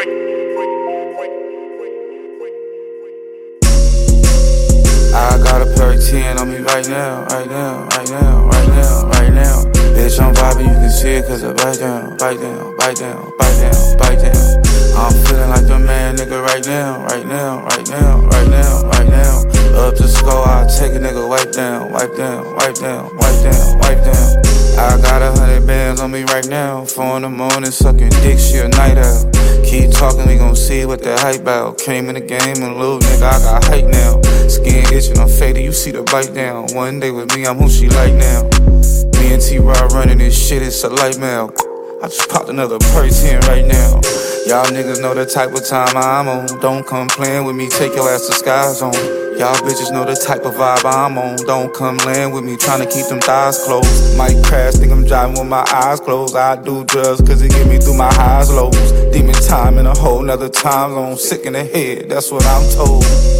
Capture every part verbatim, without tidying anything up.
I got a perk ten on me right now, right now, right now, right now, right now. Bitch, I'm vibing, you can see it cause I bite down, bite down, bite down, bite down, bite down. I'm feeling like the man, nigga, right now, right now, right now, right now, right now. Up to score, I'll take a nigga, wipe down, wipe down, wipe down, wipe down, wipe down. I got a hundred bands on me right now. Four in the morning, sucking dick, she a night out. Keep talking, we gon' see what the hype about. Came in the game and little nigga, I got hype now. Skin itching, I'm faded, you see the bite down. One day with me, I'm who she like now. Me and T-Rod running this shit, it's a light mail. I just popped another perk ten right now. Y'all niggas know the type of time I'm on. Don't come playing with me, take your ass to Sky Zone. Y'all bitches know the type of vibe I'm on. Don't come land with me, tryna keep them thighs closed. Might crash, think I'm driving with my eyes closed. I do drugs cause it get me through my highs, lows. Demon time in a whole nother time zone. Sick in the head, that's what I'm told.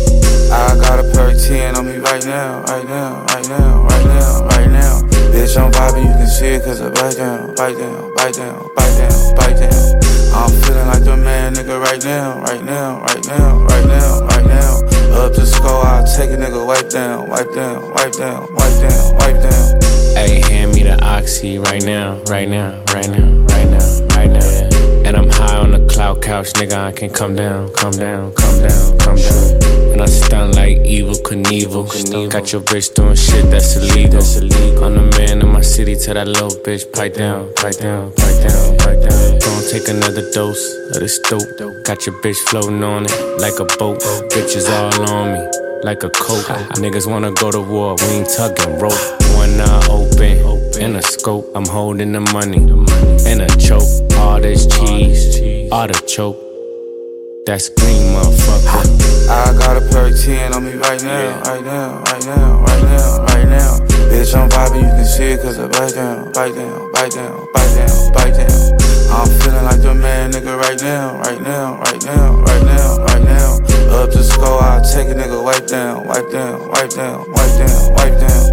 I got a perk ten on me right now, right now, right now, right now, right now. Bitch, I'm vibing, you can see it cause I bite down, bite down, bite down, bite down, bite down. I'm feeling like the man, nigga, right now, right now, right now, right now, right now. Up to score, I'll take a nigga, wipe down, wipe down, wipe down, wipe down, wipe down. Hey, hand me the oxy right now, right now, right now, right now, right now. And I'm high on the cloud couch, nigga, I can come down, come down, come down, come down. And I stun like evil Knievel. Got your bitch doing shit that's illegal. I'm the man in my city, tell that little bitch, pipe down, pipe down, pipe down, pipe down. Don't take another dose of this dope. Got your bitch floating on it like a boat. Bitches all on me like a coat. Niggas wanna go to war, we ain't tugging rope. One eye open, in a scope. I'm holding the money, in a choke. All this cheese, artichoke. That's green, motherfucker. I got a perk ten on me right now, right now, right now, right now, right now. Bitch, I'm vibing, you can see it cause I bite down, bite down, bite down, bite down, bite down. I'm feeling like the man, nigga, right now, right now, right now, right now, right now. Up to score, I'll take a nigga, wipe down, wipe down, wipe down, wipe down, wipe down.